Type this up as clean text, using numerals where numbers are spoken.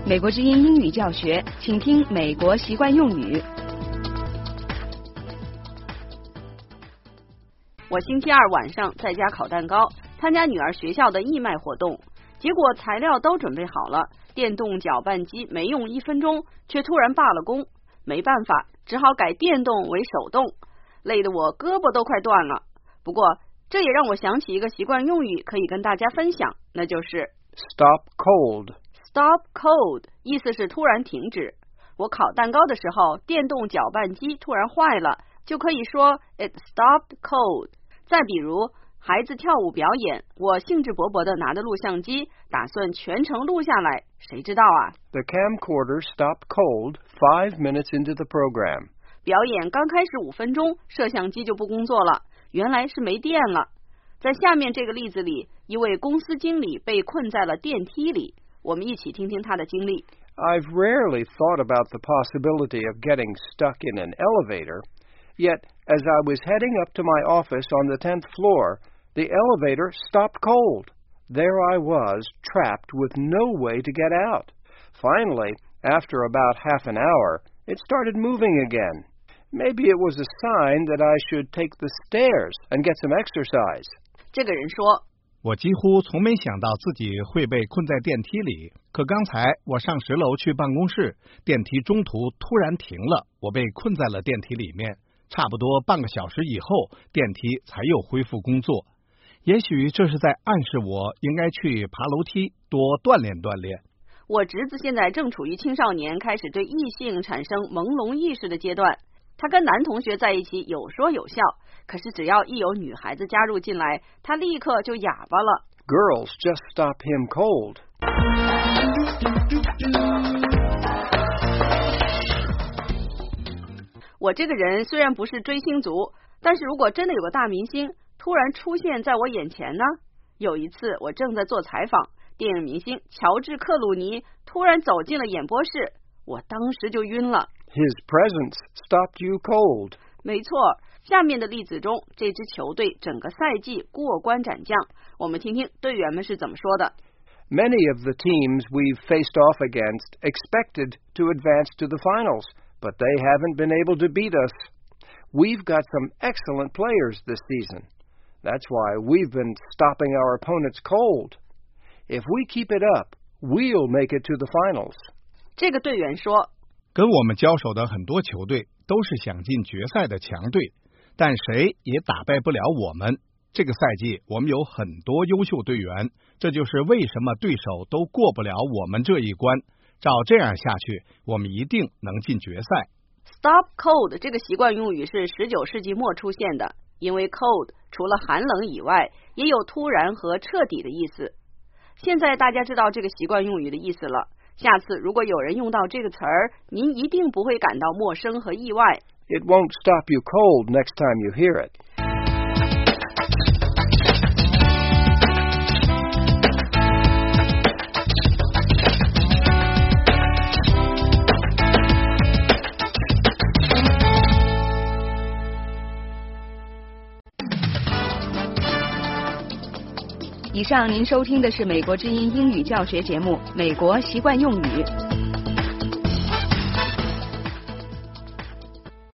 美国之音英语教学，请听美国习惯用语。 我星期二晚上在家烤蛋糕，参加女儿学校的义卖活动，结果材料都准备好了，电动搅拌机没用1分钟，却突然罢了工。没办法，只好改电动为手动，累得我胳膊都快断了。不过这也让我想起一个习惯用语，可以跟大家分享，那就是 Stop cold。Stop cold 意思是突然停止。我烤蛋糕的时候，电动搅拌机突然坏了，就可以说 It stopped cold。再比如孩子跳舞表演，我兴致勃勃地拿着录像机，打算全程录下来，谁知道啊 The camcorder stopped cold 5 minutes into the program。 表演刚开始5分钟，摄像机就不工作了，原来是没电了。在下面这个例子里，一位公司经理被困在了电梯里，我们一起听听他的经历。 I've rarely thought about the possibility of getting stuck in an elevator, yet as I was heading up to my office on the 10th floor, the elevator stopped cold. There I was, trapped with no way to get out. Finally, after about half an hour, it started moving again. Maybe it was a sign that I should take the stairs and get some exercise. 这个人说， 我几乎从没想到自己会被困在电梯里，可刚才我上10楼去办公室，电梯中途突然停了，我被困在了电梯里面，差不多半个小时以后，电梯才又恢复工作。也许这是在暗示我应该去爬楼梯，多锻炼锻炼。 我侄子现在正处于青少年开始对异性产生朦胧意识的阶段，他跟男同学在一起有说有笑，可是只要一有女孩子加入进来，他立刻就哑巴了。 Girls just stop him cold. 我这个人虽然不是追星族，但是如果真的有个大明星突然出现在我眼前呢？有一次我正在做采访，电影明星乔治·克鲁尼突然走进了演播室，我当时就晕了。 His presence stopped you cold. 没错，下面的例子中，这支球队整个赛季过关斩将，我们听听队员们是怎么说的。 Many of the teams we've faced off against expected to advance to the finals, but they haven't been able to beat us. We've got some excellent players this season. That's why we've been stopping our opponents cold. If we keep it up, we'll make it to the finals. 这个队员说， 跟我们交手的很多球队都是想进决赛的强队，但谁也打败不了我们。这个赛季我们有很多优秀队员，这就是为什么对手都过不了我们这一关。照这样下去，我们一定能进决赛。 Stop cold 这个习惯用语是19世纪末出现的，因为 cold 除了寒冷以外，也有突然和彻底的意思。现在大家知道这个习惯用语的意思了，下次如果有人用到这个词儿，您一定不会感到陌生和意外。 It won't stop you cold next time you hear it. 以上您收听的是美国之音英语教学节目《美国习惯用语》。